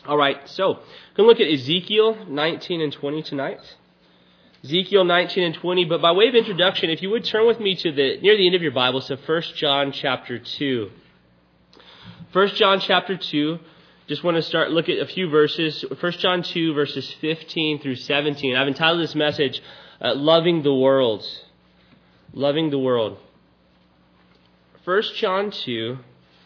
All right, so we're going to look at Ezekiel 19 and 20 tonight. Ezekiel 19 and 20, but by way of introduction, if you would turn with me to near the end of your Bible, so 1 John chapter 2. 1 John chapter 2, just want to look at a few verses. 1 John 2, verses 15 through 17. I've entitled this message, Loving the World. Loving the World. 1 John 2,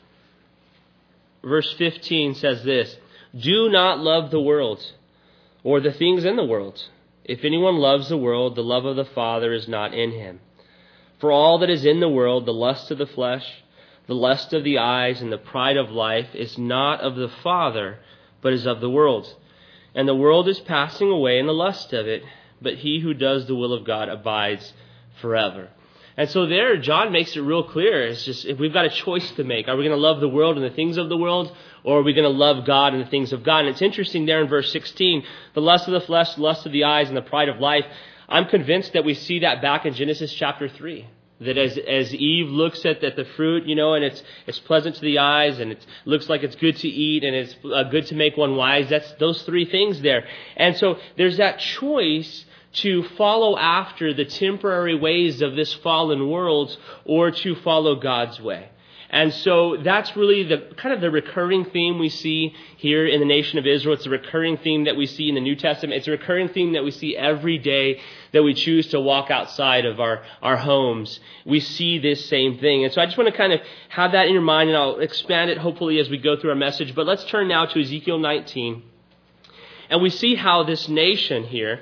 verse 15 says this, Do not love the world, or the things in the world. If anyone loves the world, the love of the Father is not in him. For all that is in the world, the lust of the flesh, the lust of the eyes, and the pride of life, is not of the Father, but is of the world. And the world is passing away in the lust of it, but he who does the will of God abides forever. And so there, John makes it real clear. It's just, if we've got a choice to make, are we going to love the world and the things of the world, or are we going to love God and the things of God? And it's interesting there in verse 16, the lust of the flesh, the lust of the eyes, and the pride of life. I'm convinced that we see that back in Genesis chapter 3. That as Eve looks at the fruit, and it's pleasant to the eyes, and it looks like it's good to eat, and it's good to make one wise. That's those three things there. And so there's that choice to follow after the temporary ways of this fallen world, or to follow God's way. And so that's really the recurring theme we see here in the nation of Israel. It's a recurring theme that we see in the New Testament. It's a recurring theme that we see every day that we choose to walk outside of our homes. We see this same thing. And so I just want to kind of have that in your mind, and I'll expand it hopefully as we go through our message. But let's turn now to Ezekiel 19. And we see how this nation here,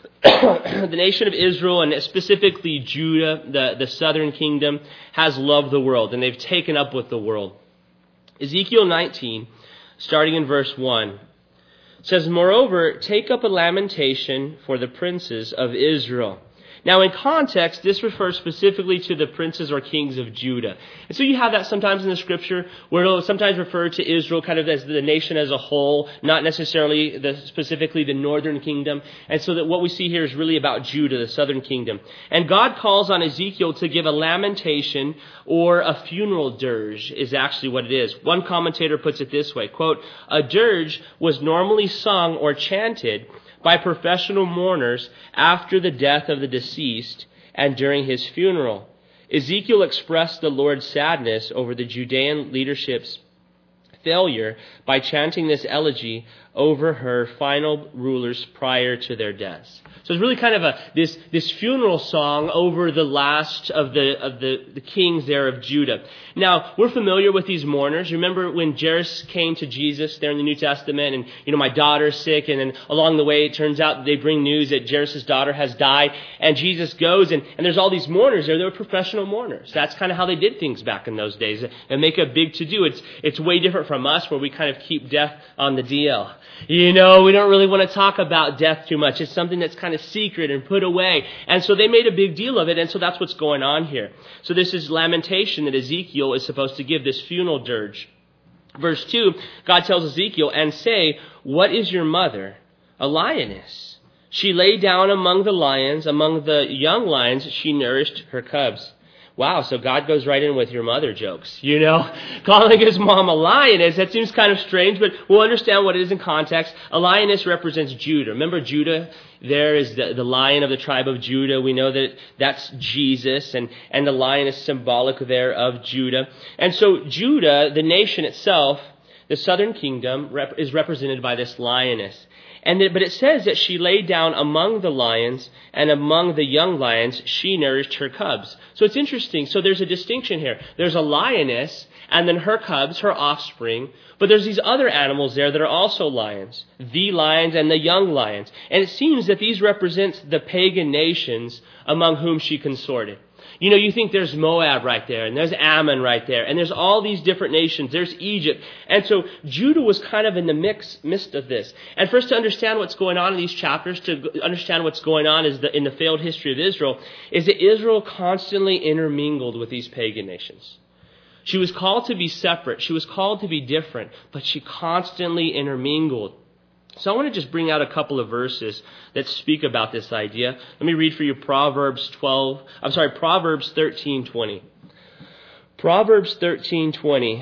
the nation of Israel, and specifically Judah, the southern kingdom, has loved the world, and they've taken up with the world. Ezekiel 19, starting in verse 1, says, Moreover, take up a lamentation for the princes of Israel. Now, in context, this refers specifically to the princes or kings of Judah. And so you have that sometimes in the Scripture, where it'll sometimes refer to Israel kind of as the nation as a whole, not necessarily specifically the northern kingdom. And so that what we see here is really about Judah, the southern kingdom. And God calls on Ezekiel to give a lamentation, or a funeral dirge is actually what it is. One commentator puts it this way, quote, A dirge was normally sung or chanted by professional mourners after the death of the deceased and during his funeral. Ezekiel expressed the Lord's sadness over the Judean leadership's failure by chanting this elegy over her final rulers prior to their deaths. So it's really kind of this funeral song over the last of the kings there of Judah. Now, we're familiar with these mourners. Remember when Jairus came to Jesus there in the New Testament, and my daughter's sick, and then along the way it turns out they bring news that Jairus' daughter has died, and Jesus goes, and there's all these mourners there. They were professional mourners. That's kind of how they did things back in those days, and make a big to-do. It's way different from us, where we kind of keep death on the DL. We don't really want to talk about death too much. It's something that's kind of secret and put away. And so they made a big deal of it, and so that's what's going on here. So this is lamentation that Ezekiel is supposed to give, this funeral dirge. Verse 2, God tells Ezekiel, And say, What is your mother? A lioness. She lay down among the lions, among the young lions she nourished her cubs. Wow, so God goes right in with your mother jokes, calling his mom a lioness. That seems kind of strange, but we'll understand what it is in context. A lioness represents Judah. Remember Judah? There is the lion of the tribe of Judah. We know that that's Jesus, and the lion is symbolic there of Judah. And so Judah, the nation itself, the southern kingdom, is represented by this lioness. But it says that she lay down among the lions, and among the young lions she nourished her cubs. So it's interesting. So there's a distinction here. There's a lioness, and then her cubs, her offspring. But there's these other animals there that are also lions. The lions and the young lions. And it seems that these represent the pagan nations among whom she consorted. You think there's Moab right there, and there's Ammon right there, and there's all these different nations. There's Egypt. And so Judah was kind of in the midst of this. And for us to understand what's going on in these chapters, to understand what's going on in the failed history of Israel, is that Israel constantly intermingled with these pagan nations. She was called to be separate. She was called to be different, but she constantly intermingled. So I want to just bring out a couple of verses that speak about this idea. Let me read for you Proverbs 13:20. Proverbs 13:20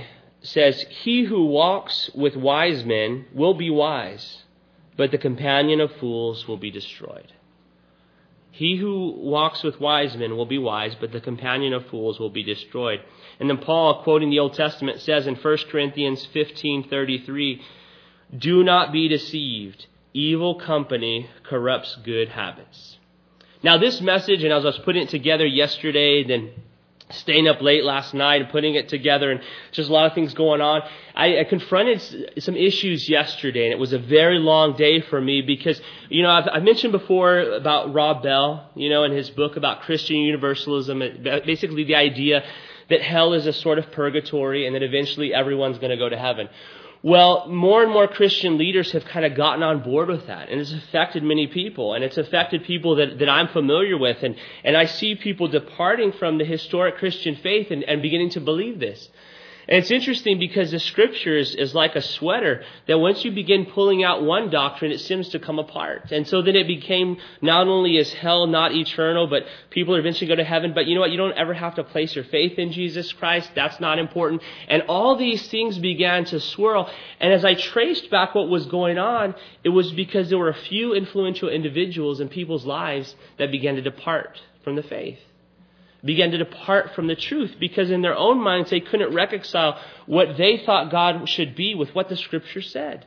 says, "He who walks with wise men will be wise, but the companion of fools will be destroyed." He who walks with wise men will be wise, but the companion of fools will be destroyed. And then Paul, quoting the Old Testament, says in 1 Corinthians 15:33, "Do not be deceived. Evil company corrupts good habits." Now this message, and as I was putting it together yesterday, then staying up late last night and putting it together, and just a lot of things going on, I confronted some issues yesterday, and it was a very long day for me because, I've mentioned before about Rob Bell, in his book about Christian universalism, basically the idea that hell is a sort of purgatory and that eventually everyone's going to go to heaven. Well, more and more Christian leaders have kind of gotten on board with that, and it's affected many people, and it's affected people that I'm familiar with, and I see people departing from the historic Christian faith and beginning to believe this. And it's interesting because the Scripture is like a sweater that once you begin pulling out one doctrine, it seems to come apart. And so then it became not only is hell not eternal, but people are eventually going to heaven. But you know what? You don't ever have to place your faith in Jesus Christ. That's not important. And all these things began to swirl. And as I traced back what was going on, it was because there were a few influential individuals in people's lives that began to depart from the faith. Began to depart from the truth because in their own minds they couldn't reconcile what they thought God should be with what the Scripture said.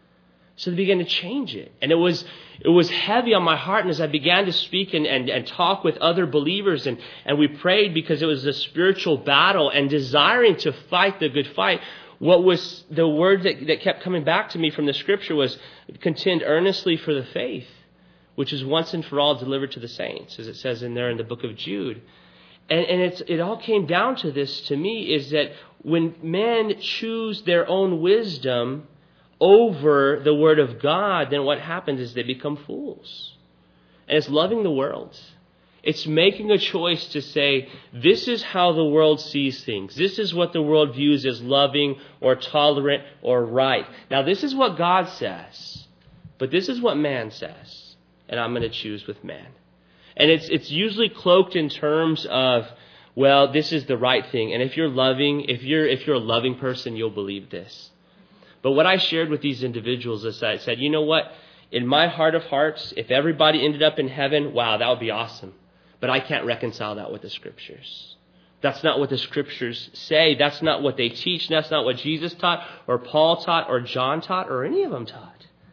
So they began to change it. And it was heavy on my heart. And as I began to speak and talk with other believers and we prayed because it was a spiritual battle and desiring to fight the good fight, what was the word that kept coming back to me from the Scripture was contend earnestly for the faith, which is once and for all delivered to the saints, as it says in there in the book of Jude. And it all came down to this to me, is that when men choose their own wisdom over the Word of God, then what happens is they become fools. And it's loving the world. It's making a choice to say, this is how the world sees things. This is what the world views as loving or tolerant or right. Now, this is what God says, but this is what man says, and I'm going to choose with man. And it's usually cloaked in terms of, well, this is the right thing. And if you're a loving person, you'll believe this. But what I shared with these individuals is I said, you know what? In my heart of hearts, if everybody ended up in heaven, wow, that would be awesome. But I can't reconcile that with the Scriptures. That's not what the Scriptures say. That's not what they teach. That's not what Jesus taught or Paul taught or John taught or any of them taught.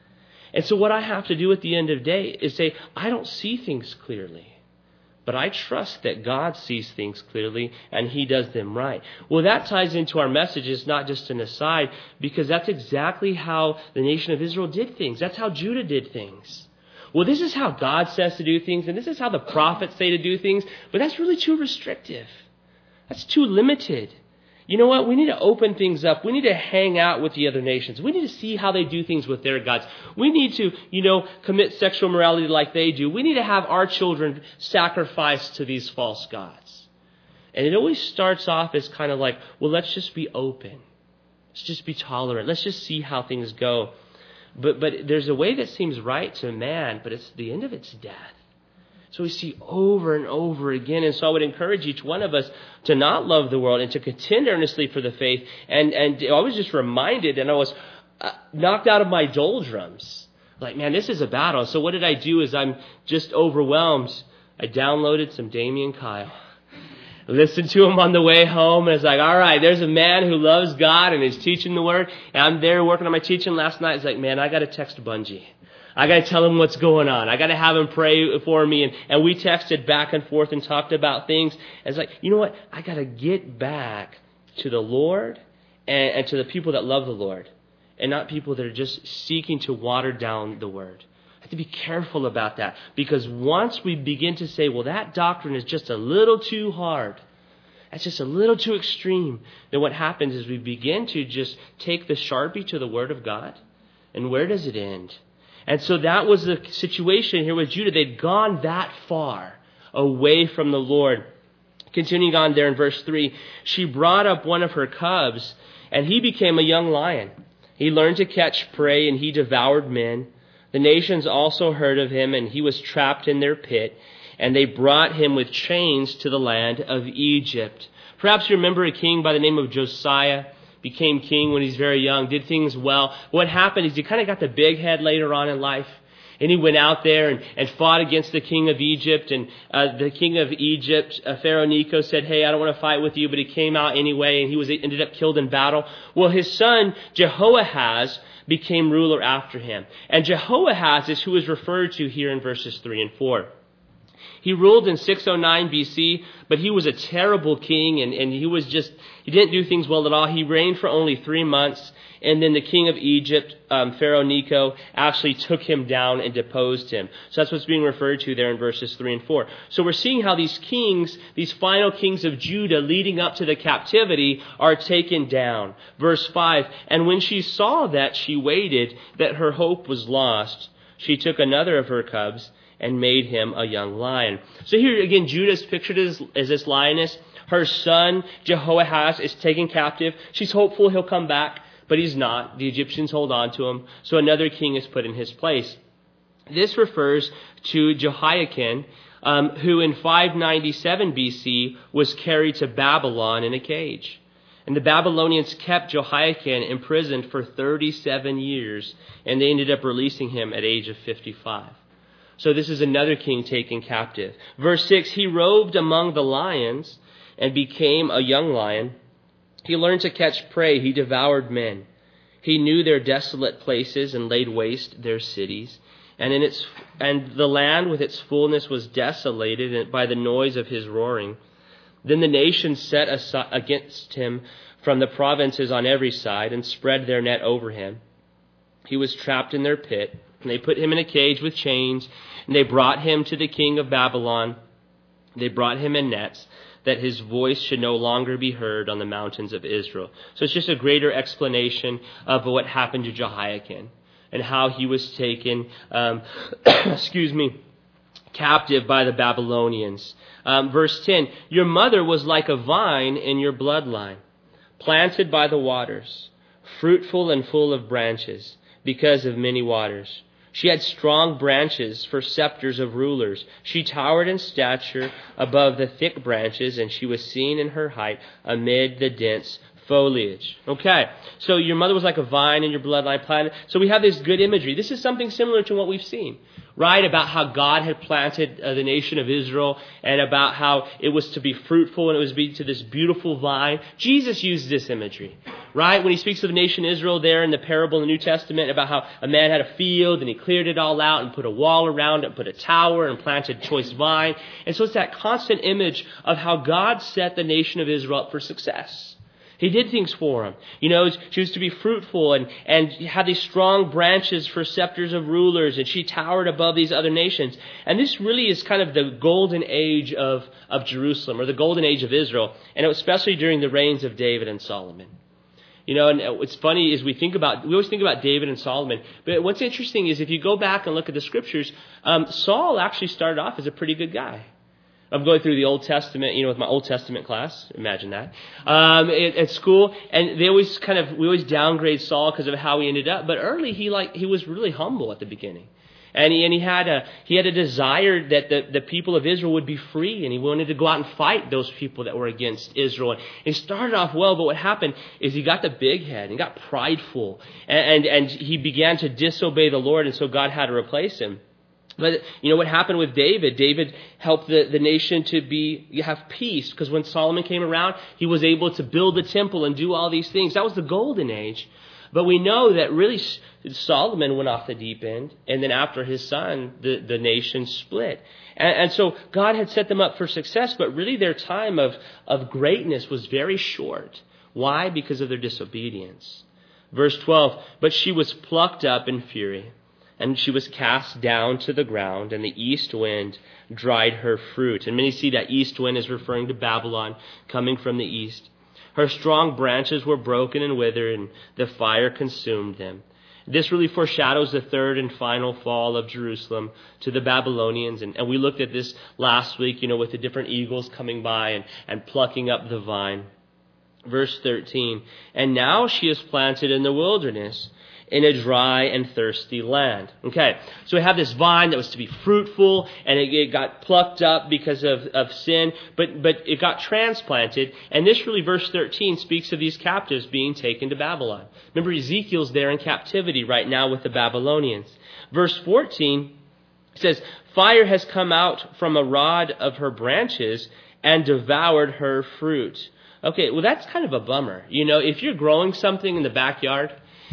And so what I have to do at the end of the day is say, I don't see things clearly, but I trust that God sees things clearly and He does them right. Well, that ties into our message. It's not just an aside, because that's exactly how the nation of Israel did things. That's how Judah did things. Well, this is how God says to do things, and this is how the prophets say to do things, but that's really too restrictive. That's too limited. You know what? We need to open things up. We need to hang out with the other nations. We need to see how they do things with their gods. We need to, commit sexual morality like they do. We need to have our children sacrifice to these false gods. And it always starts off as kind of like, well, let's just be open. Let's just be tolerant. Let's just see how things go. But there's a way that seems right to man, but it's the end of it's death. So we see over and over again. And so I would encourage each one of us to not love the world and to contend earnestly for the faith. And I was just reminded, and I was knocked out of my doldrums. Like, man, this is a battle. So what did I do is I'm just overwhelmed. I downloaded some Damian Kyle. Listened to him on the way home. And it's like, all right, there's a man who loves God and is teaching the Word. And I'm there working on my teaching last night. It's like, man, I got to text Bungie. I got to tell him what's going on. I got to have him pray for me. And we texted back and forth and talked about things. And it's like, you know what? I got to get back to the Lord and to the people that love the Lord, and not people that are just seeking to water down the Word. I have to be careful about that, because once we begin to say, well, that doctrine is just a little too hard, that's just a little too extreme, then what happens is we begin to just take the Sharpie to the Word of God. And where does it end? And so that was the situation here with Judah. They'd gone that far away from the Lord. Continuing on there in verse 3, she brought up one of her cubs, and he became a young lion. He learned to catch prey, and he devoured men. The nations also heard of him, and he was trapped in their pit, and they brought him with chains to the land of Egypt. Perhaps you remember a king by the name of Josiah. became king when he's very young, did things well. What happened is he kind of got the big head later on in life. And he went out there and fought against the king of Egypt. And the king of Egypt, Pharaoh Necho, said, hey, I don't want to fight with you. But he came out anyway, and he ended up killed in battle. Well, his son, Jehoahaz, became ruler after him. And Jehoahaz is who is referred to here in verses 3 and 4. He ruled in 609 BC, but he was a terrible king, and he didn't do things well at all. He reigned for only 3 months, and then the king of Egypt, Pharaoh Necho, actually took him down and deposed him. So that's what's being referred to there in verses 3 and 4. So we're seeing how these kings, these final kings of Judah leading up to the captivity, are taken down. Verse 5, and when she saw that she waited, that her hope was lost, she took another of her cubs and made him a young lion. So here again, Judah is pictured as this lioness. Her son, Jehoahaz, is taken captive. She's hopeful he'll come back, but he's not. The Egyptians hold on to him. So another king is put in his place. This refers to Jehoiakim, who in 597 BC was carried to Babylon in a cage. And the Babylonians kept Jehoiakim imprisoned for 37 years, and they ended up releasing him at age of 55. So this is another king taken captive. Verse 6, he roved among the lions and became a young lion. He learned to catch prey. He devoured men. He knew their desolate places and laid waste their cities. And the land with its fullness was desolated by the noise of his roaring. Then the nations set against him from the provinces on every side and spread their net over him. He was trapped in their pit, and they put him in a cage with chains, and they brought him to the king of Babylon. They brought him in nets, that his voice should no longer be heard on the mountains of Israel. So it's just a greater explanation of what happened to Jehoiakim and how he was taken, captive by the Babylonians. Verse 10, your mother was like a vine in your bloodline, planted by the waters, fruitful and full of branches, because of many waters. She had strong branches for scepters of rulers. She towered in stature above the thick branches, and she was seen in her height amid the dense foliage. Okay, so your mother was like a vine in your bloodline planted. So we have this good imagery. This is something similar to what we've seen, right? About how God had planted the nation of Israel, and about how it was to be fruitful and it was to be to this beautiful vine. Jesus used this imagery, right? When he speaks of the nation Israel there in the parable in the New Testament about how a man had a field and he cleared it all out and put a wall around it, put a tower and planted choice vine. And so it's that constant image of how God set the nation of Israel up for success. He did things for them. She was to be fruitful and had these strong branches for scepters of rulers, and she towered above these other nations. And this really is kind of the golden age of Jerusalem, or the golden age of Israel, and especially during the reigns of David and Solomon. And what's funny is we always think about David and Solomon, but what's interesting is if you go back and look at the scriptures, Saul actually started off as a pretty good guy. I'm going through the Old Testament, with my Old Testament class. Imagine that. At school. And we always downgrade Saul because of how he ended up. But early, he was really humble at the beginning. And he had a desire that the people of Israel would be free. And he wanted to go out and fight those people that were against Israel. And he started off well, but what happened is he got the big head and got prideful. And he began to disobey the Lord. And so God had to replace him. But what happened with David? David helped the nation to have peace, because when Solomon came around, he was able to build the temple and do all these things. That was the golden age. But we know that really Solomon went off the deep end, and then after his son, the nation split. And so God had set them up for success, but really their time of greatness was very short. Why? Because of their disobedience. Verse 12, but she was plucked up in fury, and she was cast down to the ground, and the east wind dried her fruit. And many see that east wind is referring to Babylon coming from the east. Her strong branches were broken and withered, and the fire consumed them. This really foreshadows the third and final fall of Jerusalem to the Babylonians. And we looked at this last week, with the different eagles coming by and plucking up the vine. Verse 13, and now she is planted in the wilderness, in a dry and thirsty land. Okay, so we have this vine that was to be fruitful, and it got plucked up because of sin, but it got transplanted, and this really, verse 13, speaks of these captives being taken to Babylon. Remember, Ezekiel's there in captivity right now with the Babylonians. Verse 14 says, fire has come out from a rod of her branches and devoured her fruit. Okay, well, that's kind of a bummer. You know, if you're growing something in the backyard,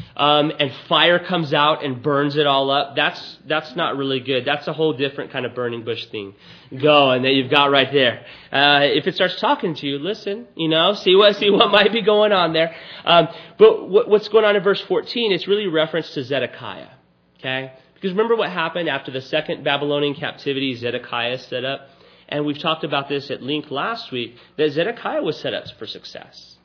and fire comes out and burns it all up, that's not really good. That's a whole different kind of burning bush thing going that you've got right there. If it starts talking to you, listen, you know, see what might be going on there. But what's going on in verse 14, it's really a reference to Zedekiah. Okay? Because remember what happened after the second Babylonian captivity Zedekiah set up? And we've talked about this at length last week, that Zedekiah was set up for success.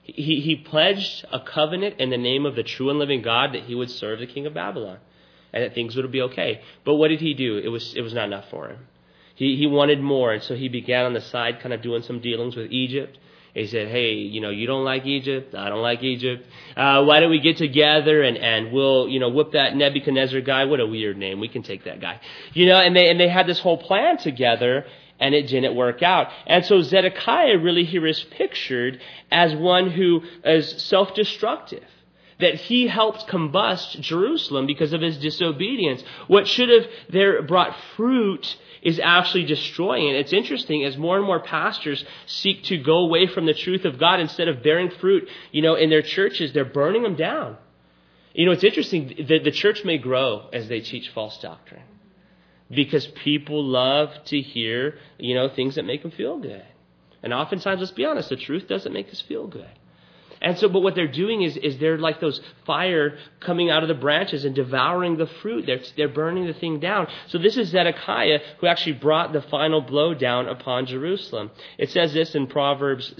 He pledged a covenant in the name of the true and living God that he would serve the king of Babylon and that things would be okay. But what did he do? It was not enough for him. He wanted more, and so he began on the side kind of doing some dealings with Egypt. He said, hey, you know, you don't like Egypt, I don't like Egypt. Why don't we get together and we'll, you know, whip that Nebuchadnezzar guy. What a weird name. We can take that guy. You know, and they had this whole plan together, and it didn't work out. And so Zedekiah really here is pictured as one who is self-destructive, that he helped combust Jerusalem because of his disobedience. What should have there brought fruit is actually destroying it. It's interesting, as more and more pastors seek to go away from the truth of God, instead of bearing fruit, you know, in their churches, they're burning them down. You know, it's interesting that the church may grow as they teach false doctrine, because people love to hear, you know, things that make them feel good. And oftentimes, let's be honest, the truth doesn't make us feel good. And so, but what they're doing is they're like those fire coming out of the branches and devouring the fruit. They're burning the thing down. So this is Zedekiah who actually brought the final blow down upon Jerusalem. It says this in Proverbs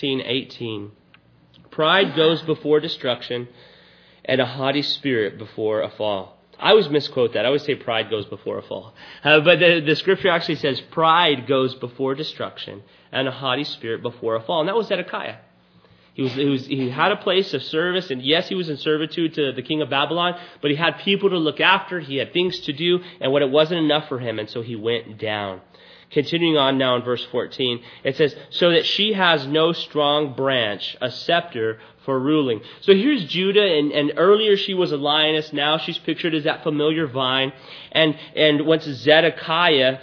16:18. Pride goes before destruction, and a haughty spirit before a fall. I always misquote that. I always say pride goes before a fall. But the scripture actually says pride goes before destruction, and a haughty spirit before a fall. And that was Zedekiah. He had a place of service, and yes, he was in servitude to the king of Babylon, but he had people to look after, he had things to do, and what it wasn't enough for him, and so he went down. Continuing on now in verse 14, it says, so that she has no strong branch, a scepter for ruling. So here's Judah, and earlier she was a lioness, now she's pictured as that familiar vine, and once Zedekiah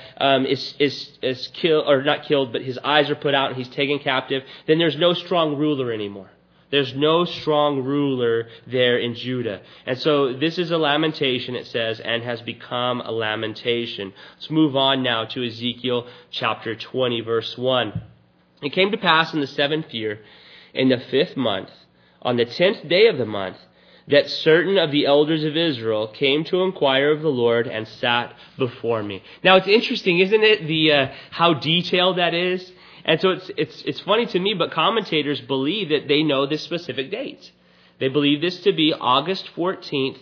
is killed, or not killed, but his eyes are put out and he's taken captive, then there's no strong ruler anymore. There's no strong ruler there in Judah. And so this is a lamentation, it says, and has become a lamentation. Let's move on now to Ezekiel chapter 20, verse 1. It came to pass in the 7th year, in the 5th month, on the 10th day of the month, that certain of the elders of Israel came to inquire of the Lord and sat before me. Now it's interesting, isn't it, how detailed that is? And so it's funny to me, but commentators believe that they know this specific date. They believe this to be August 14th,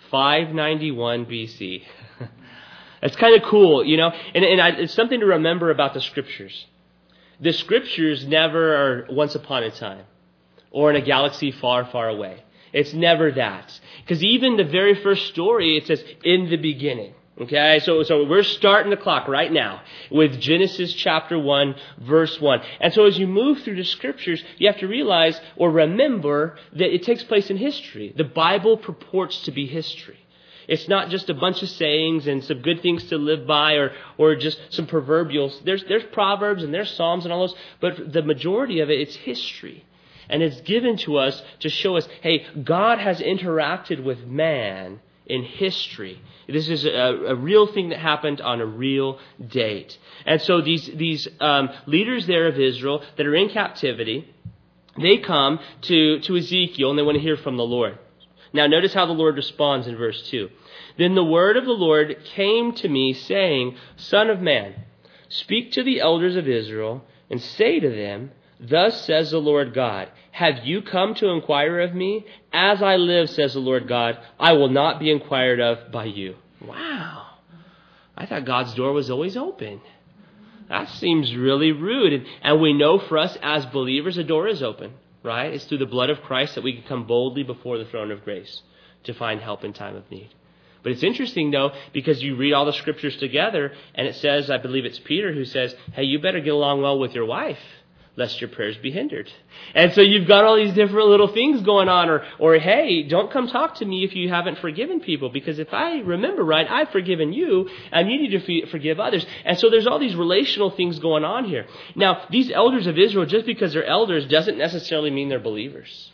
591 BC. That's kind of cool, you know. And it's something to remember about the Scriptures. The Scriptures never are once upon a time or in a galaxy far, far away. It's never that. Because even the very first story, it says, in the beginning. Okay, so we're starting the clock right now with Genesis chapter 1, verse 1. And so as you move through the Scriptures, you have to realize or remember that it takes place in history. The Bible purports to be history. It's not just a bunch of sayings and some good things to live by or just some proverbials. There's Proverbs and there's Psalms and all those, but the majority of it's history. And it's given to us to show us, hey, God has interacted with man in history. This is a real thing that happened on a real date. And so these leaders there of Israel that are in captivity, they come to Ezekiel and they want to hear from the Lord. Now notice how the Lord responds in verse 2. Then the word of the Lord came to me, saying, Son of man, speak to the elders of Israel and say to them, Thus says the Lord God, have you come to inquire of me? As I live, says the Lord God, I will not be inquired of by you. Wow. I thought God's door was always open. That seems really rude. And we know for us as believers, the door is open, right? It's through the blood of Christ that we can come boldly before the throne of grace to find help in time of need. But it's interesting, though, because you read all the scriptures together, and it says, I believe it's Peter who says, hey, you better get along well with your wife, lest your prayers be hindered. And so you've got all these different little things going on, or hey, don't come talk to me if you haven't forgiven people, because if I remember right, I've forgiven you, and you need to forgive others. And so there's all these relational things going on here. Now, these elders of Israel, just because they're elders, doesn't necessarily mean they're believers.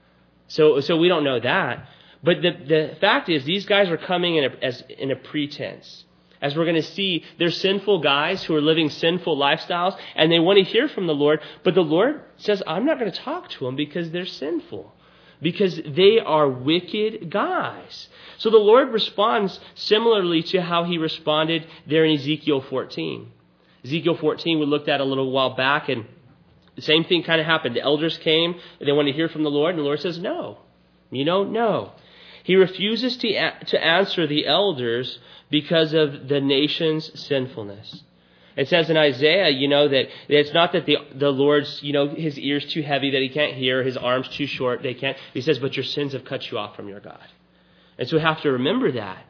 So we don't know that. But the fact is, these guys are coming in a pretense. As we're going to see, they're sinful guys who are living sinful lifestyles, and they want to hear from the Lord. But the Lord says, I'm not going to talk to them because they're sinful, because they are wicked guys. So the Lord responds similarly to how he responded there in Ezekiel 14. Ezekiel 14 we looked at a little while back, and the same thing kind of happened. The elders came, and they wanted to hear from the Lord, and the Lord says, no. No. He refuses to answer the elders because of the nation's sinfulness. It says in Isaiah, that it's not that the Lord's, his ear's too heavy that he can't hear, his arm's too short, they can't. He says, but your sins have cut you off from your God. And so we have to remember that.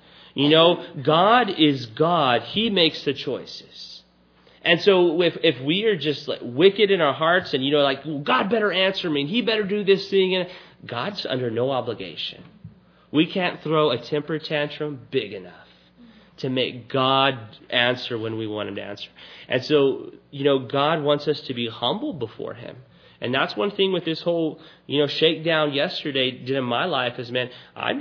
God is God. He makes the choices. And so if we are just like wicked in our hearts and, well, God better answer me and he better do this thing, and God's under no obligation. We can't throw a temper tantrum big enough to make God answer when we want him to answer. And so, God wants us to be humble before him. And that's one thing with this whole, shakedown yesterday did in my life is, man,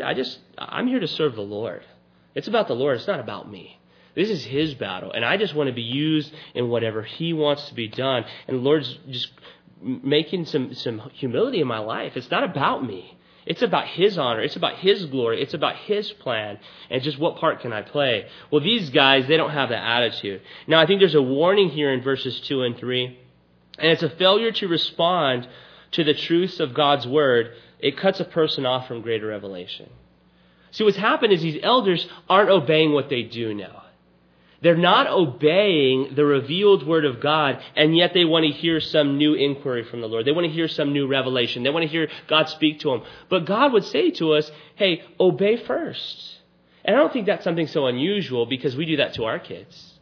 I'm here to serve the Lord. It's about the Lord. It's not about me. This is his battle. And I just want to be used in whatever he wants to be done. And the Lord's just making some humility in my life. It's not about me. It's about his honor. It's about his glory. It's about his plan. And just what part can I play? Well, these guys, they don't have that attitude. Now, I think there's a warning here in verses 2 and 3. And it's a failure to respond to the truths of God's word. It cuts a person off from greater revelation. See, what's happened is these elders aren't obeying what they do know. They're not obeying the revealed word of God, and yet they want to hear some new inquiry from the Lord. They want to hear some new revelation. They want to hear God speak to them. But God would say to us, hey, obey first. And I don't think that's something so unusual, because we do that to our kids.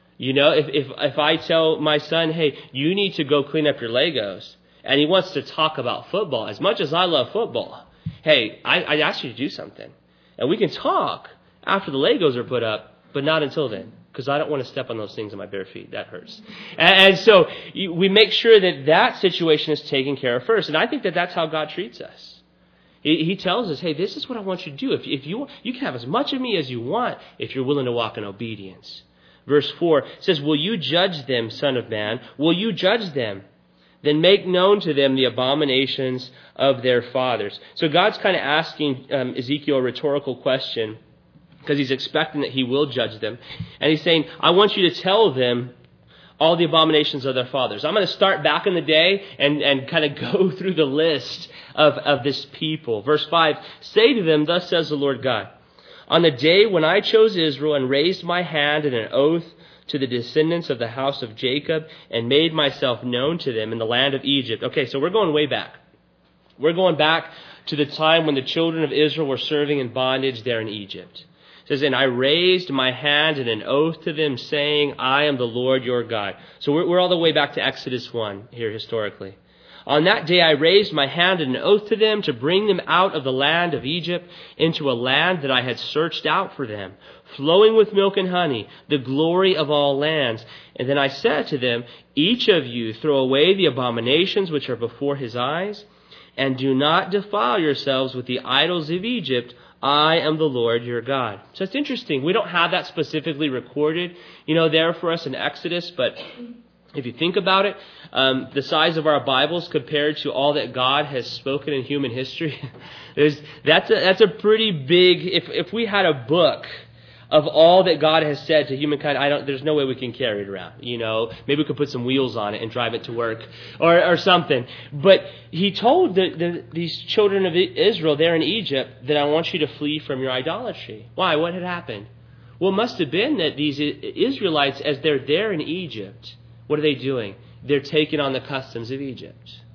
If I tell my son, hey, you need to go clean up your Legos, and he wants to talk about football, as much as I love football, hey, I asked you to do something. And we can talk after the Legos are put up, but not until then. Because I don't want to step on those things on my bare feet. That hurts. And so we make sure that situation is taken care of first. And I think that's how God treats us. He tells us, hey, this is what I want you to do. If you can have as much of me as you want if you're willing to walk in obedience. Verse 4 says, will you judge them, son of man? Will you judge them? Then make known to them the abominations of their fathers. So God's kind of asking Ezekiel a rhetorical question, because he's expecting that he will judge them. And he's saying, I want you to tell them all the abominations of their fathers. I'm going to start back in the day and kind of go through the list of this people. Verse 5, say to them, thus says the Lord God, on the day when I chose Israel and raised my hand in an oath to the descendants of the house of Jacob and made myself known to them in the land of Egypt. Okay, so we're going way back. We're going back to the time when the children of Israel were serving in bondage there in Egypt. It says, and I raised my hand in an oath to them, saying, I am the Lord your God. So we're all the way back to Exodus 1 here historically. On that day I raised my hand in an oath to them to bring them out of the land of Egypt into a land that I had searched out for them, flowing with milk and honey, the glory of all lands. And then I said to them, each of you throw away the abominations which are before his eyes, and do not defile yourselves with the idols of Egypt. I am the Lord your God. So it's interesting. We don't have that specifically recorded, there for us in Exodus. But if you think about it, the size of our Bibles compared to all that God has spoken in human history, that's a pretty big. If we had a book of all that God has said to humankind, there's no way we can carry it around. Maybe we could put some wheels on it and drive it to work or something. But he told these children of Israel there in Egypt that I want you to flee from your idolatry. Why? What had happened? Well, it must have been that these Israelites, as they're there in Egypt, what are they doing? They're taking on the customs of Egypt.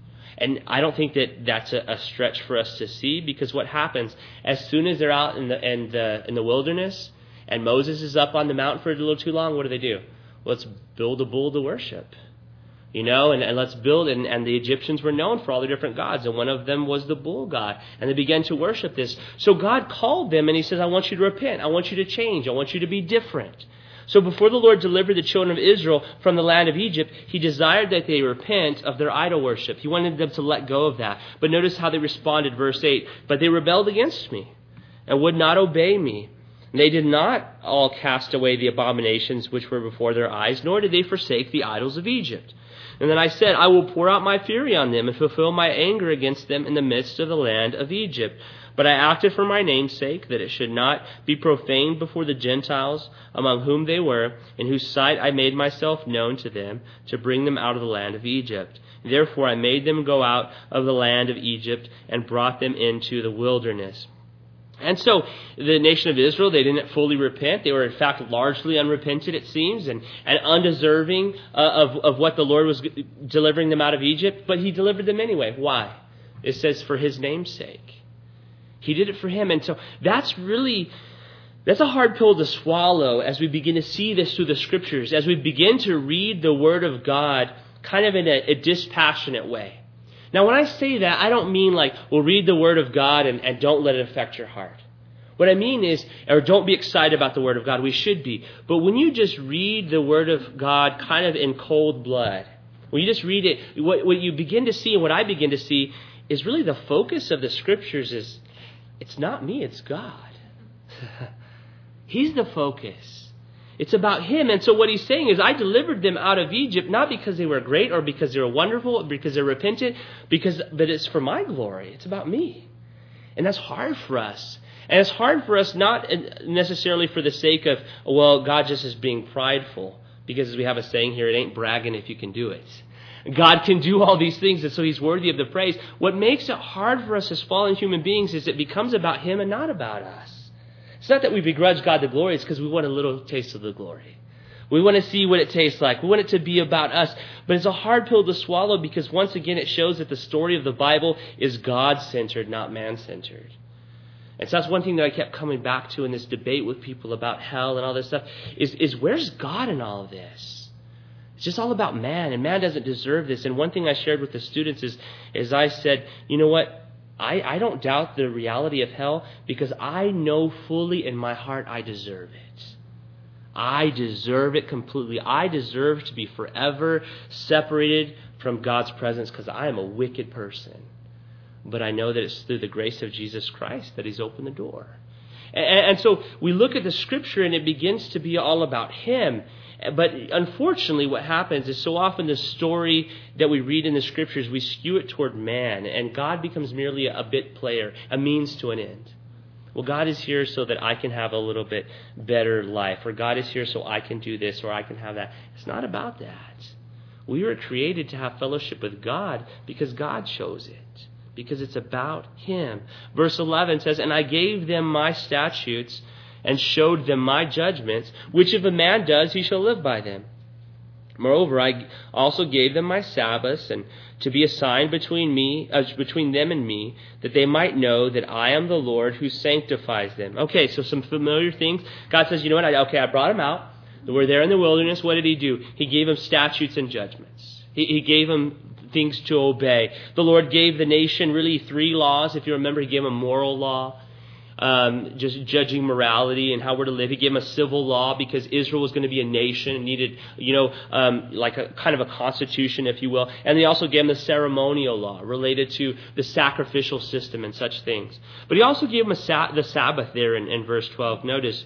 And I don't think that that's a stretch for us to see, because what happens as soon as they're out in the wilderness and Moses is up on the mountain for a little too long, what do? Let's build a bull to worship. And let's build, and the Egyptians were known for all their different gods, and one of them was the bull god, and they began to worship this. So God called them, and he says, I want you to repent, I want you to change, I want you to be different. So before the Lord delivered the children of Israel from the land of Egypt, he desired that they repent of their idol worship. He wanted them to let go of that. But notice how they responded, verse 8. But they rebelled against me and would not obey me. And they did not all cast away the abominations which were before their eyes, nor did they forsake the idols of Egypt. And then I said, I will pour out my fury on them and fulfill my anger against them in the midst of the land of Egypt. But I acted for my name's sake, that it should not be profaned before the Gentiles among whom they were, in whose sight I made myself known to them, to bring them out of the land of Egypt. Therefore I made them go out of the land of Egypt and brought them into the wilderness. And so the nation of Israel, they didn't fully repent. They were in fact largely unrepentant, it seems, and undeserving of what the Lord was delivering them out of Egypt. But he delivered them anyway. Why? It says for his name's sake. He did it for him. And so that's a hard pill to swallow as we begin to see this through the scriptures, as we begin to read the word of God kind of in a dispassionate way. Now, when I say that, I don't mean like, well, read the word of God and don't let it affect your heart. What I mean is, or don't be excited about the word of God. We should be. But when you just read the word of God kind of in cold blood, when you just read it, what you begin to see and what I begin to see is really the focus of the scriptures is, it's not me, it's God. He's the focus. It's about him. And so what he's saying is, I delivered them out of Egypt, not because they were great or because they were wonderful, or because they're repentant, but it's for my glory. It's about me. And that's hard for us. And it's hard for us not necessarily for the sake of, well, God just is being prideful. Because as we have a saying here, it ain't bragging if you can do it. God can do all these things, and so he's worthy of the praise. What makes it hard for us as fallen human beings is it becomes about him and not about us. It's not that we begrudge God the glory, it's because we want a little taste of the glory. We want to see what it tastes like. We want it to be about us. But it's a hard pill to swallow, because once again it shows that the story of the Bible is God-centered, not man-centered. And so that's one thing that I kept coming back to in this debate with people about hell and all this stuff, is where's God in all of this? It's just all about man, and man doesn't deserve this. And one thing I shared with the students is I said, you know what? I don't doubt the reality of hell, because I know fully in my heart I deserve it. I deserve it completely. I deserve to be forever separated from God's presence because I am a wicked person. But I know that it's through the grace of Jesus Christ that he's opened the door. And so we look at the scripture and it begins to be all about him. But unfortunately what happens is so often the story that we read in the scriptures, we skew it toward man, and God becomes merely a bit player, a means to an end. Well, God is here so that I can have a little bit better life, or God is here so I can do this or I can have that. It's not about that. We were created to have fellowship with God because God chose it, because it's about him. Verse 11 says, and I gave them my statutes and showed them my judgments, which if a man does, he shall live by them. Moreover, I also gave them my Sabbaths, and to be a sign between them and me, that they might know that I am the Lord who sanctifies them. Okay, so some familiar things. God says, you know what? I brought them out. They were there in the wilderness. What did he do? He gave them statutes and judgments. He gave them things to obey. The Lord gave the nation really 3 laws. If you remember, he gave them moral law. Just judging morality and how we're to live. He gave them a civil law because Israel was going to be a nation and needed, like a kind of a constitution, if you will. And they also gave them the ceremonial law related to the sacrificial system and such things. But he also gave them the Sabbath there in verse 12. Notice,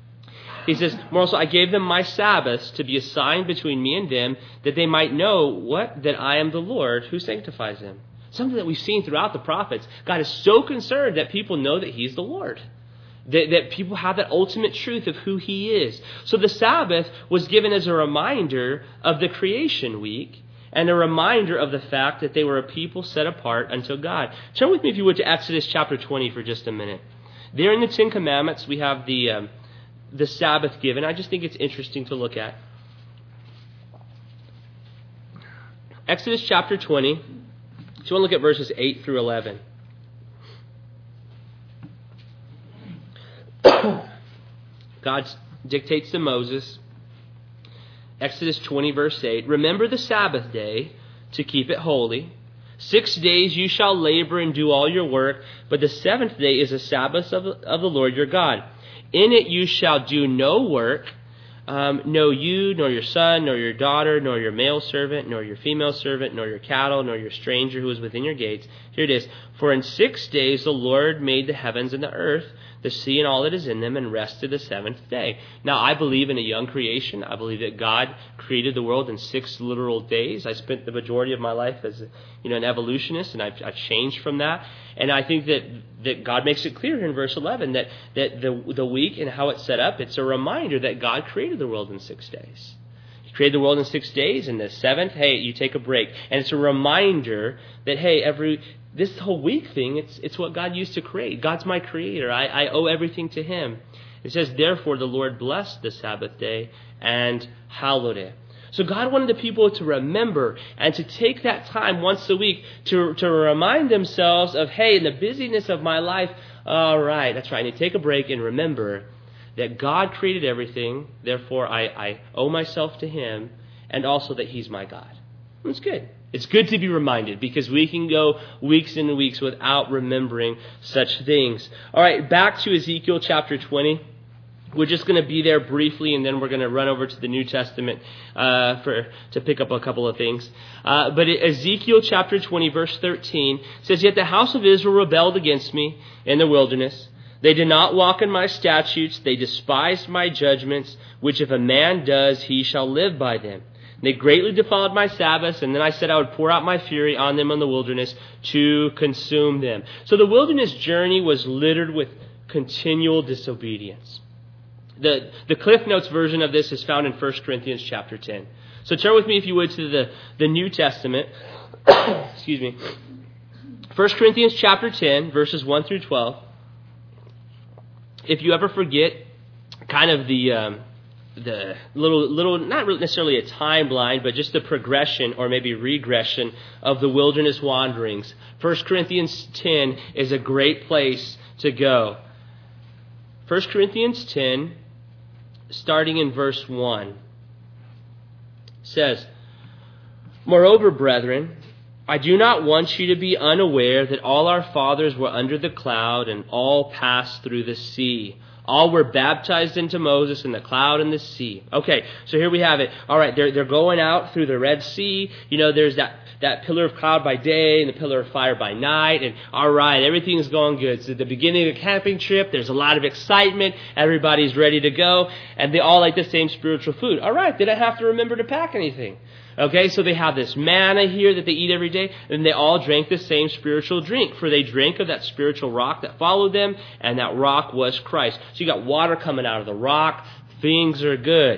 he says, moreover, I gave them my Sabbaths to be a sign between me and them, that they might know what? That I am the Lord who sanctifies them. Something that we've seen throughout the prophets. God is so concerned that people know that he's the Lord. That people have that ultimate truth of who he is. So the Sabbath was given as a reminder of the creation week and a reminder of the fact that they were a people set apart unto God. Turn with me, if you would, to Exodus chapter 20 for just a minute. There in the 10 Commandments, we have the Sabbath given. I just think it's interesting to look at. Exodus chapter 20. So you want to look at verses 8 through 11. God dictates to Moses, Exodus 20, verse 8, "Remember the Sabbath day to keep it holy. 6 days you shall labor and do all your work, but the seventh day is a Sabbath of the Lord your God. In it you shall do no work, no you, nor your son, nor your daughter, nor your male servant, nor your female servant, nor your cattle, nor your stranger who is within your gates." Here it is. "For in 6 days the Lord made the heavens and the earth, the sea and all that is in them, and rested the seventh day." Now, I believe in a young creation. I believe that God created the world in 6 literal days. I spent the majority of my life as an evolutionist, and I've changed from that. And I think that God makes it clear in verse 11 that the week and how it's set up, it's a reminder that God created the world in 6 days. He created the world in 6 days, and the seventh, hey, you take a break. And it's a reminder that, hey, this whole week thing, it's what God used to create. God's my creator. I owe everything to him. It says, "Therefore the Lord blessed the Sabbath day and hallowed it." So God wanted the people to remember and to take that time once a week to remind themselves of, hey, in the busyness of my life, all right, that's right, I need to take a break and remember that God created everything, therefore I owe myself to him, and also that he's my God. It's good. It's good to be reminded, because we can go weeks and weeks without remembering such things. All right, back to Ezekiel chapter 20. We're just going to be there briefly, and then we're going to run over to the New Testament to pick up a couple of things. But Ezekiel chapter 20, verse 13 says, "Yet the house of Israel rebelled against me in the wilderness. They did not walk in my statutes. They despised my judgments, which if a man does, he shall live by them. They greatly defiled my Sabbaths, and then I said I would pour out my fury on them in the wilderness to consume them." So the wilderness journey was littered with continual disobedience. The Cliff Notes version of this is found in 1 Corinthians chapter 10. So turn with me, if you would, to the New Testament. Excuse me. 1 Corinthians chapter 10, verses 1 through 12. If you ever forget kind of the little, not necessarily a timeline, but just the progression or maybe regression of the wilderness wanderings, 1 Corinthians 10 is a great place to go. 1 Corinthians 10, starting in verse 1, says, "Moreover, brethren, I do not want you to be unaware that all our fathers were under the cloud and all passed through the sea. All were baptized into Moses in the cloud and the sea." Okay, so here we have it. All right, they're going out through the Red Sea. There's that pillar of cloud by day and the pillar of fire by night. And all right, everything's going good. So at the beginning of the camping trip, there's a lot of excitement. Everybody's ready to go. And they all like the same spiritual food. All right, they don't have to remember to pack anything. Okay, so they have this manna here that they eat every day, and they all drank the same spiritual drink, for they drank of that spiritual rock that followed them, and that rock was Christ. So you got water coming out of the rock. Things are good,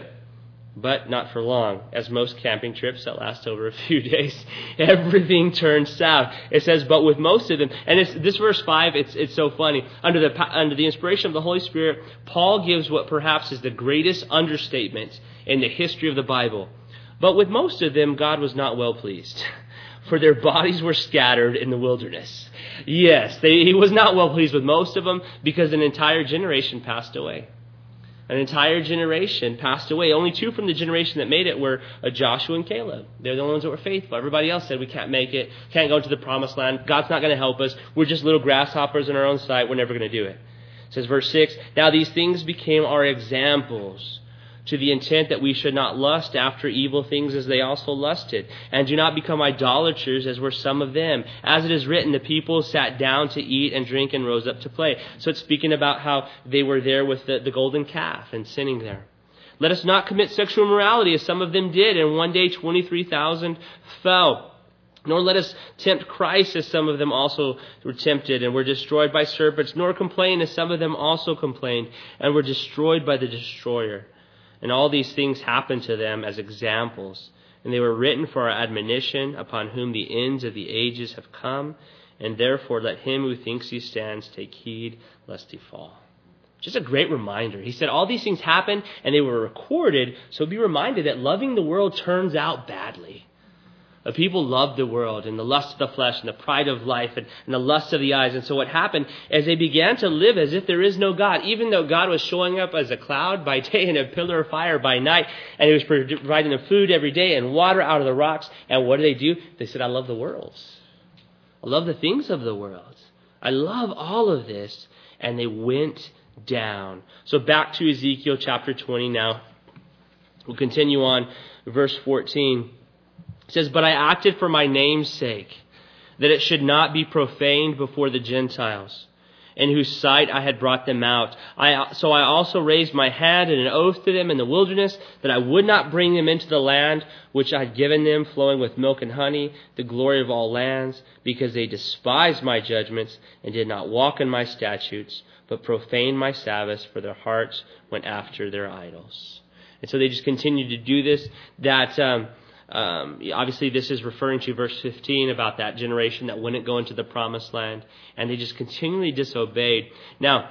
but not for long. As most camping trips that last over a few days, everything turns south. It says, but with most of them, and this verse 5, it's so funny. Under the inspiration of the Holy Spirit, Paul gives what perhaps is the greatest understatement in the history of the Bible. But with most of them, God was not well pleased, for their bodies were scattered in the wilderness. Yes, he was not well pleased with most of them, because an entire generation passed away. An entire generation passed away. Only 2 from the generation that made it were Joshua and Caleb. They're the only ones that were faithful. Everybody else said, we can't make it, can't go to the promised land. God's not going to help us. We're just little grasshoppers in our own sight. We're never going to do it. It says, verse 6, "Now these things became our examples, to the intent that we should not lust after evil things as they also lusted. And do not become idolaters as were some of them. As it is written, the people sat down to eat and drink and rose up to play." So it's speaking about how they were there with the golden calf and sinning there. "Let us not commit sexual immorality as some of them did, and one day 23,000 fell. Nor let us tempt Christ as some of them also were tempted and were destroyed by serpents. Nor complain as some of them also complained and were destroyed by the destroyer. And all these things happened to them as examples, and they were written for our admonition, upon whom the ends of the ages have come. And therefore let him who thinks he stands take heed lest he fall." Just a great reminder. He said all these things happened, and they were recorded, so be reminded that loving the world turns out badly. People loved the world and the lust of the flesh and the pride of life and the lust of the eyes. And so what happened is they began to live as if there is no God, even though God was showing up as a cloud by day and a pillar of fire by night. And He was providing them food every day and water out of the rocks. And what do? They said, I love the world. I love the things of the world. I love all of this. And they went down. So back to Ezekiel chapter 20 now. We'll continue on verse 14. It says, but I acted for my name's sake, that it should not be profaned before the Gentiles, in whose sight I had brought them out. So I also raised my hand in an oath to them in the wilderness, that I would not bring them into the land which I had given them, flowing with milk and honey, the glory of all lands, because they despised my judgments and did not walk in my statutes, but profaned my Sabbaths, for their hearts went after their idols. And so they just continued to do this. Obviously, this is referring to verse 15 about that generation that wouldn't go into the promised land, and they just continually disobeyed. Now,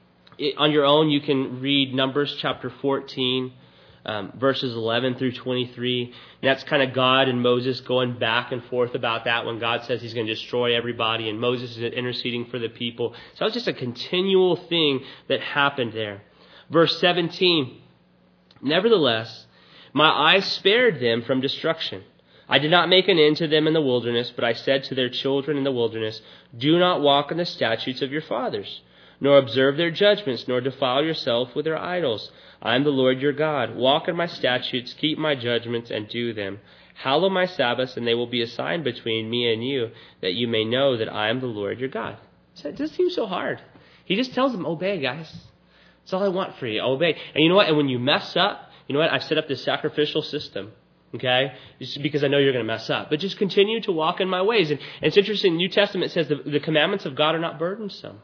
on your own, you can read Numbers chapter 14, verses 11 through 23. And that's kind of God and Moses going back and forth about that when God says He's going to destroy everybody, and Moses is interceding for the people. So it was just a continual thing that happened there. Verse 17, nevertheless, my eyes spared them from destruction. I did not make an end to them in the wilderness, but I said to their children in the wilderness, do not walk in the statutes of your fathers, nor observe their judgments, nor defile yourself with their idols. I am the Lord your God. Walk in my statutes, keep my judgments, and do them. Hallow my Sabbaths, and they will be a sign between me and you, that you may know that I am the Lord your God. So it doesn't seem so hard. He just tells them, obey, guys. That's all I want for you. Obey. And you know what? And when you mess up, you know what? I've set up this sacrificial system, okay? Just because I know you're going to mess up. But just continue to walk in my ways. And it's interesting, the New Testament says the commandments of God are not burdensome.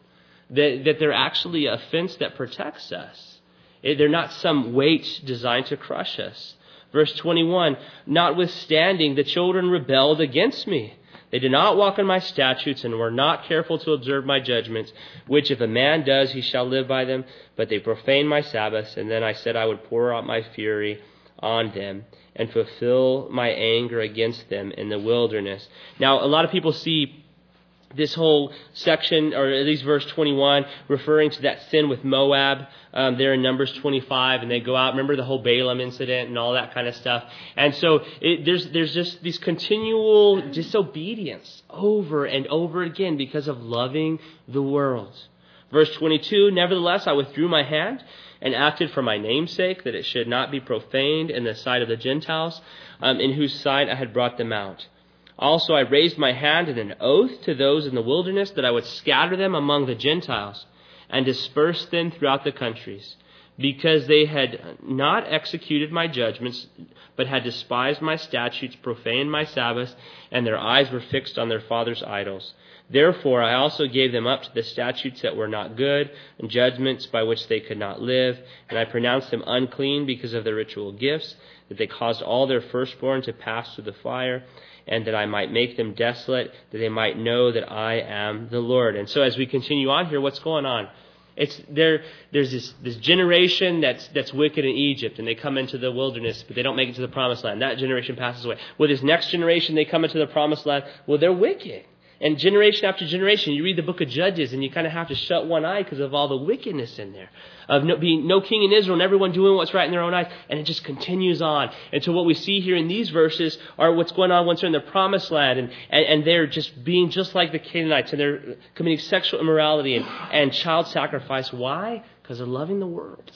That they're actually a fence that protects us. They're not some weight designed to crush us. Verse 21, notwithstanding, the children rebelled against me. They did not walk in my statutes and were not careful to observe my judgments, which if a man does, he shall live by them. But they profaned my Sabbaths, and then I said I would pour out my fury on them and fulfill my anger against them in the wilderness. Now, a lot of people see this whole section, or at least verse 21, referring to that sin with Moab there in Numbers 25, and they go out. Remember the whole Balaam incident and all that kind of stuff. And so there's just this continual disobedience over and over again because of loving the world. Verse 22, nevertheless, I withdrew my hand and acted for my name's sake, that it should not be profaned in the sight of the Gentiles, in whose sight I had brought them out. Also, I raised my hand in an oath to those in the wilderness, that I would scatter them among the Gentiles and disperse them throughout the countries, because they had not executed my judgments, but had despised my statutes, profaned my Sabbaths, and their eyes were fixed on their fathers' idols. Therefore, I also gave them up to the statutes that were not good, and judgments by which they could not live. And I pronounced them unclean because of their ritual gifts, that they caused all their firstborn to pass through the fire, and that I might make them desolate, that they might know that I am the Lord. And so as we continue on here, what's going on? There's this generation that's wicked in Egypt, and they come into the wilderness, but they don't make it to the promised land. That generation passes away. Well, this next generation, they come into the promised land. Well, they're wicked. And generation after generation, you read the book of Judges, and you kind of have to shut one eye because of all the wickedness in there. Of being no king in Israel, and everyone doing what's right in their own eyes. And it just continues on. And so what we see here in these verses are what's going on once they're in the promised land. And they're just being just like the Canaanites. And they're committing sexual immorality and child sacrifice. Why? Because they're loving the world.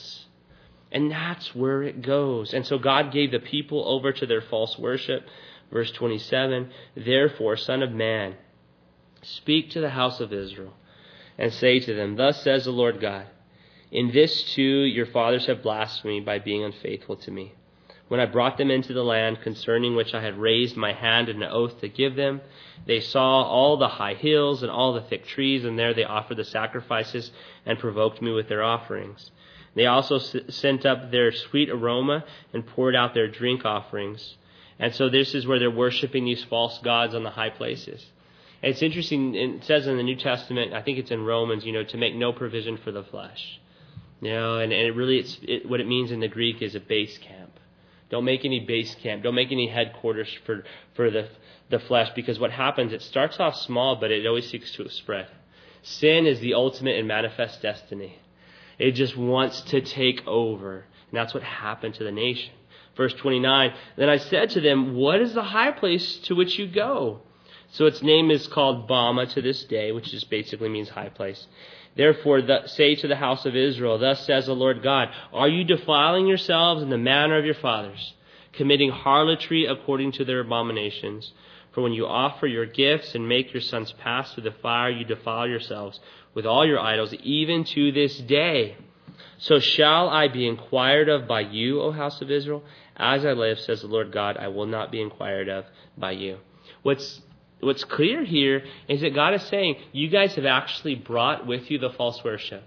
And that's where it goes. And so God gave the people over to their false worship. Verse 27, therefore, Son of Man, speak to the house of Israel and say to them, thus says the Lord God, in this too your fathers have blasphemed by being unfaithful to me. When I brought them into the land concerning which I had raised my hand in an oath to give them, they saw all the high hills and all the thick trees, and there they offered the sacrifices and provoked me with their offerings. They also sent up their sweet aroma and poured out their drink offerings. And so this is where they're worshiping these false gods on the high places. It's interesting, it says in the New Testament, I think it's in Romans, to make no provision for the flesh. And it really, what it means in the Greek is a base camp. Don't make any base camp. Don't make any headquarters for the flesh, because what happens, it starts off small, but it always seeks to spread. Sin is the ultimate and manifest destiny. It just wants to take over. And that's what happened to the nation. Verse 29, then I said to them, what is the high place to which you go? So its name is called Bama to this day, which just basically means high place. Therefore, say to the house of Israel, thus says the Lord God, are you defiling yourselves in the manner of your fathers, committing harlotry according to their abominations? For when you offer your gifts and make your sons pass through the fire, you defile yourselves with all your idols, even to this day. So shall I be inquired of by you, O house of Israel? As I live, says the Lord God, I will not be inquired of by you. What's clear here is that God is saying, you guys have actually brought with you the false worship.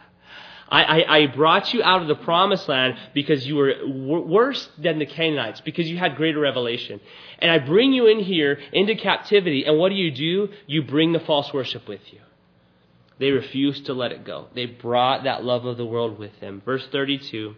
I brought you out of the promised land because you were worse than the Canaanites, because you had greater revelation. And I bring you in here into captivity, and what do? You bring the false worship with you. They refused to let it go. They brought that love of the world with them. Verse 32,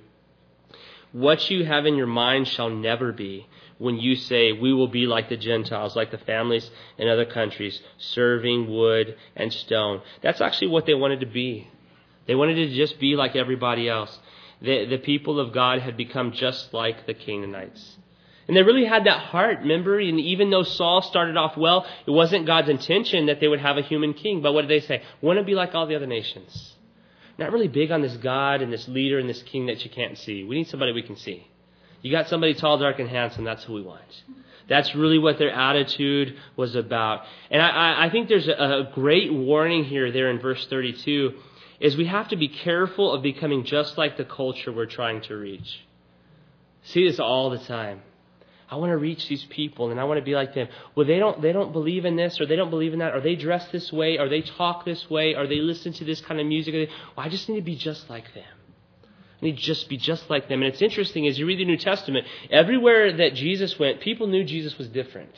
what you have in your mind shall never be when you say, we will be like the Gentiles, like the families in other countries, serving wood and stone. That's actually what they wanted to be. They wanted to just be like everybody else. The people of God had become just like the Canaanites. And they really had that heart, remember? And even though Saul started off well, it wasn't God's intention that they would have a human king. But what did they say? Want to be like all the other nations. Not really big on this God and this leader and this king that you can't see. We need somebody we can see. You got somebody tall, dark, and handsome. That's who we want. That's really what their attitude was about. And I think there's a great warning here there in verse 32, is we have to be careful of becoming just like the culture we're trying to reach. See this all the time. I want to reach these people and I want to be like them. Well, they don't believe in this, or they don't believe in that, or they dress this way, or they talk this way, or they listen to this kind of music. Well, I just need to be just like them. I need to just be just like them. And it's interesting, as you read the New Testament, everywhere that Jesus went, people knew Jesus was different.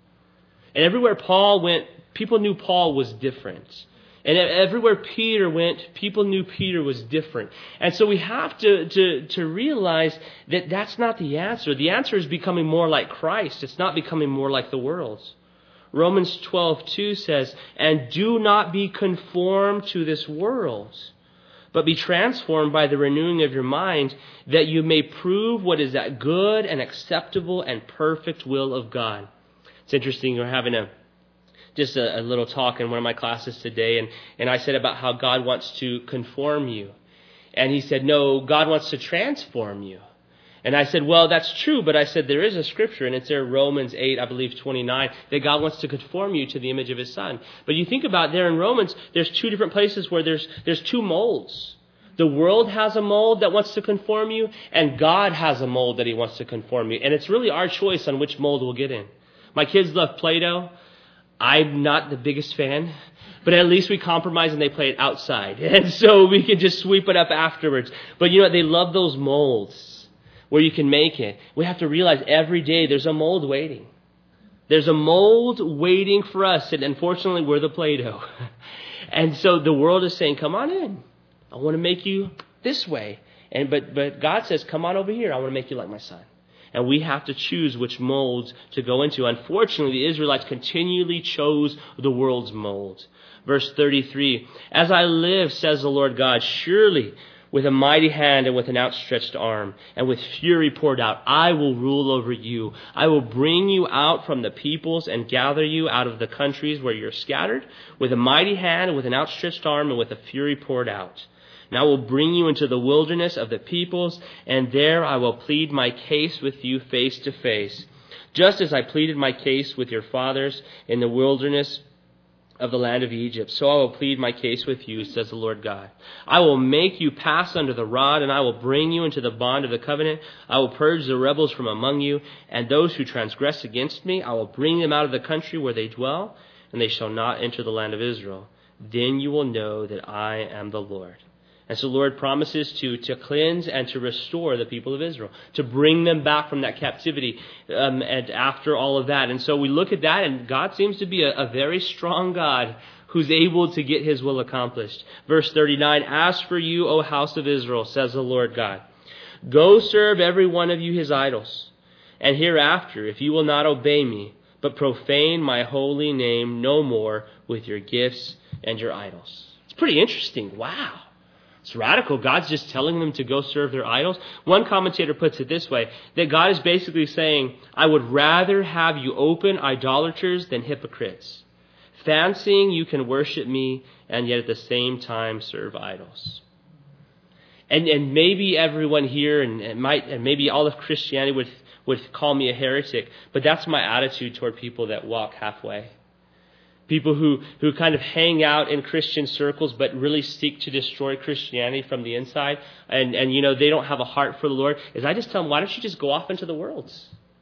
And everywhere Paul went, people knew Paul was different. And everywhere Peter went, people knew Peter was different. And so we have to realize that that's not the answer. The answer is becoming more like Christ. It's not becoming more like the world. Romans 12:2 says, and do not be conformed to this world, but be transformed by the renewing of your mind, that you may prove what is that good and acceptable and perfect will of God. It's interesting, we're having a little talk in one of my classes today, and I said about how God wants to conform you. And he said, no, God wants to transform you. And I said, well, that's true, but I said there is a scripture, and it's there, Romans 8, I believe 29, that God wants to conform you to the image of his Son. But you think about there in Romans, there's two different places where there's two molds. The world has a mold that wants to conform you, and God has a mold that he wants to conform you. And it's really our choice on which mold we'll get in. My kids love Play-Doh. I'm not the biggest fan, but at least we compromise and they play it outside. And so we can just sweep it up afterwards. But you know what? They love those molds where you can make it. We have to realize every day there's a mold waiting. There's a mold waiting for us. And unfortunately, we're the Play-Doh. And so the world is saying, come on in. I want to make you this way. But God says, come on over here. I want to make you like my Son. And we have to choose which molds to go into. Unfortunately, the Israelites continually chose the world's mold. Verse 33, as I live, says the Lord God, surely with a mighty hand and with an outstretched arm and with fury poured out, I will rule over you. I will bring you out from the peoples and gather you out of the countries where you're scattered, with a mighty hand and with an outstretched arm and with a fury poured out. And I will bring you into the wilderness of the peoples, and there I will plead my case with you face to face, just as I pleaded my case with your fathers in the wilderness of the land of Egypt. So I will plead my case with you, says the Lord God. I will make you pass under the rod, and I will bring you into the bond of the covenant. I will purge the rebels from among you, and those who transgress against me, I will bring them out of the country where they dwell, and they shall not enter the land of Israel. Then you will know that I am the Lord. And so the Lord promises to cleanse and to restore the people of Israel, to bring them back from that captivity and after all of that. And so we look at that, and God seems to be a very strong God who's able to get his will accomplished. Verse 39, as for you, O house of Israel, says the Lord God, Go serve every one of you his idols. And hereafter, if you will not obey me, but profane my holy name no more with your gifts and your idols. It's pretty interesting. Wow. It's radical. God's just telling them to go serve their idols. One commentator puts it this way, that God is basically saying, I would rather have you open idolaters than hypocrites, fancying you can worship me and yet at the same time serve idols. And maybe everyone here and maybe all of Christianity would call me a heretic, but that's my attitude toward people that walk halfway. People who kind of hang out in Christian circles but really seek to destroy Christianity from the inside, and they don't have a heart for the Lord, is I just tell them, why don't you just go off into the world?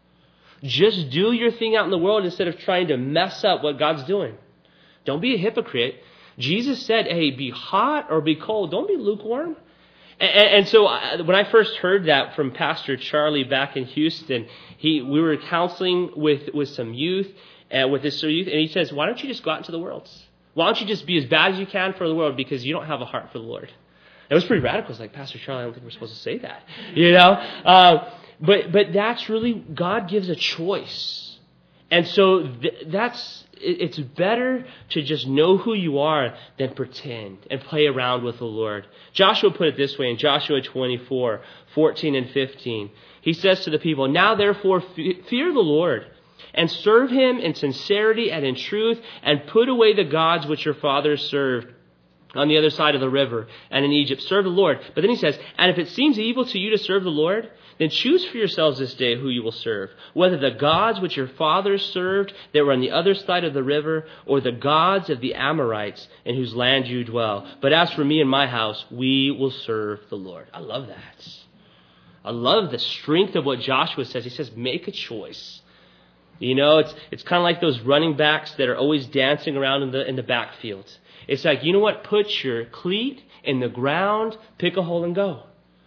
Just do your thing out in the world instead of trying to mess up what God's doing. Don't be a hypocrite. Jesus said, hey, be hot or be cold. Don't be lukewarm. And so when I first heard that from Pastor Charlie back in Houston, we were counseling with some youth, with this youth, and he says, why don't you just go out into the world? Why don't you just be as bad as you can for the world because you don't have a heart for the Lord? It was pretty radical. It's like, Pastor Charlie, I don't think we're supposed to say that, But that's really, God gives a choice. And so it's better to just know who you are than pretend and play around with the Lord. Joshua put it this way in Joshua 24:14 and 15. He says to the people, now therefore fear the Lord and serve him in sincerity and in truth, and put away the gods which your fathers served on the other side of the river and in Egypt. Serve the Lord. But then he says, and if it seems evil to you to serve the Lord, then choose for yourselves this day who you will serve, whether the gods which your fathers served that were on the other side of the river, or the gods of the Amorites in whose land you dwell. But as for me and my house, we will serve the Lord. I love that. I love the strength of what Joshua says. He says, make a choice. It's kind of like those running backs that are always dancing around in the backfield. It's like, you know what? Put your cleat in the ground, pick a hole and go.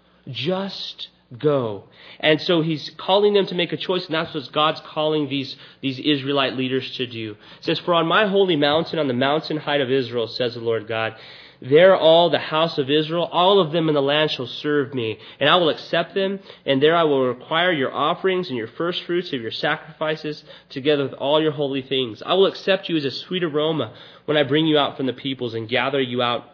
Just go. And so he's calling them to make a choice, and that's what God's calling these Israelite leaders to do. It says, for on my holy mountain, on the mountain height of Israel, says the Lord God, there all the house of Israel, all of them in the land shall serve me, and I will accept them, and there I will require your offerings and your first fruits of your sacrifices, together with all your holy things. I will accept you as a sweet aroma when I bring you out from the peoples and gather you out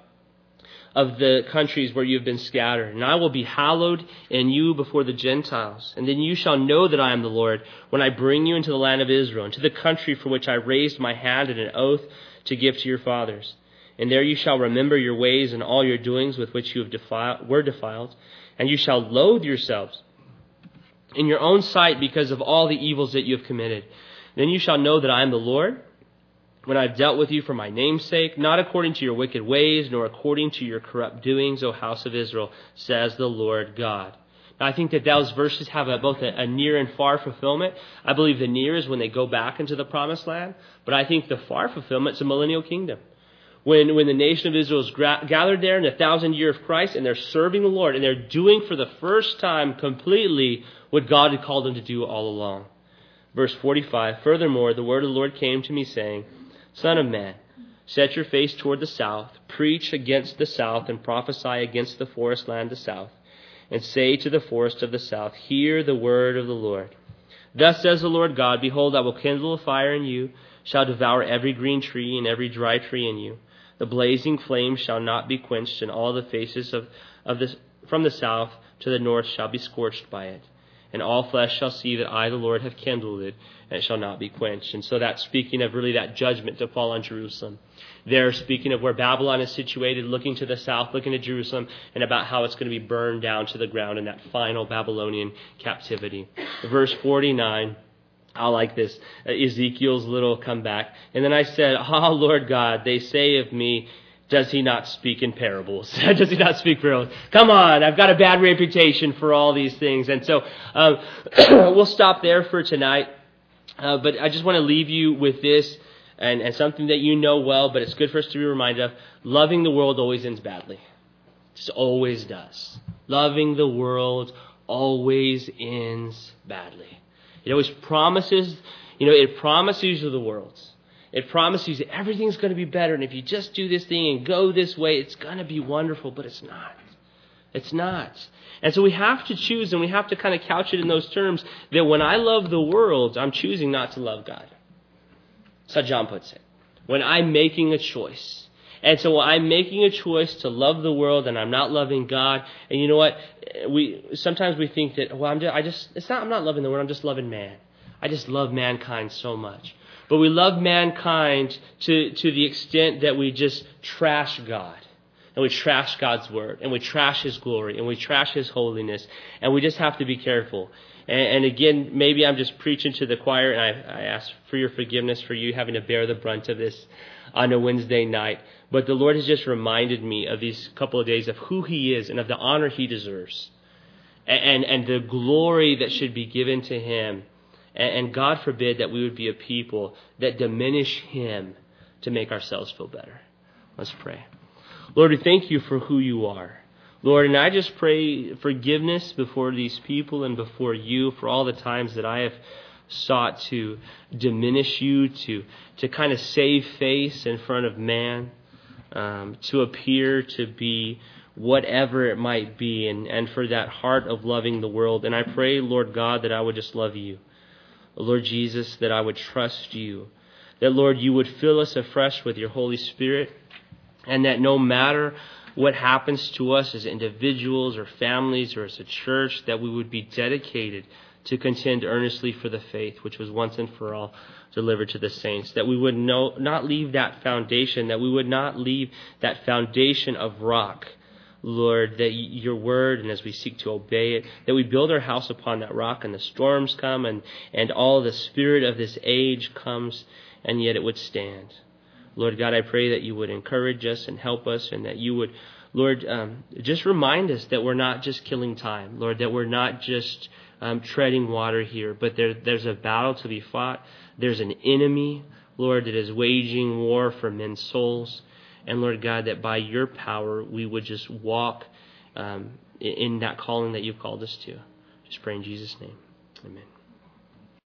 of the countries where you have been scattered. And I will be hallowed in you before the Gentiles. And then you shall know that I am the Lord when I bring you into the land of Israel, into the country for which I raised my hand in an oath to give to your fathers. And there you shall remember your ways and all your doings with which you were defiled. And you shall loathe yourselves in your own sight because of all the evils that you have committed. Then you shall know that I am the Lord, when I have dealt with you for my name's sake, not according to your wicked ways, nor according to your corrupt doings, O house of Israel, says the Lord God. Now, I think that those verses have both a near and far fulfillment. I believe the near is when they go back into the promised land, but I think the far fulfillment is a millennial kingdom. When the nation of Israel is gathered there in the 1,000 year of Christ, and they're serving the Lord, and they're doing for the first time completely what God had called them to do all along. Verse 45, furthermore, the word of the Lord came to me, saying, Son of man, set your face toward the south, preach against the south, and prophesy against the forest land of the south, and say to the forest of the south, hear the word of the Lord. Thus says the Lord God, behold, I will kindle a fire in you, shall devour every green tree and every dry tree in you. The blazing flame shall not be quenched, and all the faces of this from the south to the north shall be scorched by it. And all flesh shall see that I, the Lord, have kindled it, and it shall not be quenched. And so that's speaking of really that judgment to fall on Jerusalem. They're speaking of where Babylon is situated, looking to the south, looking to Jerusalem, and about how it's going to be burned down to the ground in that final Babylonian captivity. Verse 49, I like this, Ezekiel's little comeback. And then I said, Lord God, they say of me, does he not speak in parables? Does he not speak parables? Come on, I've got a bad reputation for all these things. And so we'll stop there for tonight. But I just want to leave you with this and something that you know well, but it's good for us to be reminded of. Loving the world always ends badly. It just always does. Loving the world always ends badly. It always promises, it promises you the world. It promises you that everything's going to be better, and if you just do this thing and go this way, it's going to be wonderful, but it's not. It's not. And so we have to choose, and we have to kind of couch it in those terms, that when I love the world, I'm choosing not to love God. That's how John puts it. When I'm making a choice. And so I'm making a choice to love the world, and I'm not loving God. And you know what? Sometimes we think that, I'm not loving the world, I'm just loving man. I just love mankind so much. But we love mankind to the extent that we just trash God. And we trash God's word. And we trash His glory. And we trash His holiness. And we just have to be careful. And again, maybe I'm just preaching to the choir, and I ask for your forgiveness for you having to bear the brunt of this on a Wednesday night. But the Lord has just reminded me of these couple of days of who He is and of the honor He deserves. And the glory that should be given to Him. And God forbid that we would be a people that diminish Him to make ourselves feel better. Let's pray. Lord, we thank You for who You are. Lord, and I just pray forgiveness before these people and before You for all the times that I have sought to diminish You, to kind of save face in front of man, to appear to be whatever it might be, and for that heart of loving the world. And I pray, Lord God, that I would just love You. Lord Jesus, that I would trust You. That, Lord, You would fill us afresh with Your Holy Spirit, and that no matter what happens to us as individuals or families or as a church, that we would be dedicated to contend earnestly for the faith which was once and for all delivered to the saints. That we would not leave that foundation, that we would not leave that foundation of rock, Lord, that Your word, and as we seek to obey it, that we build our house upon that rock, and the storms come, and all the spirit of this age comes, and yet it would stand. Lord God, I pray that You would encourage us and help us, and that You would, Lord, just remind us that we're not just killing time, Lord, that we're not just treading water here, but there's a battle to be fought. There's an enemy, Lord, that is waging war for men's souls. And Lord God, that by Your power we would just walk in that calling that You've called us to. Just pray in Jesus' name. Amen.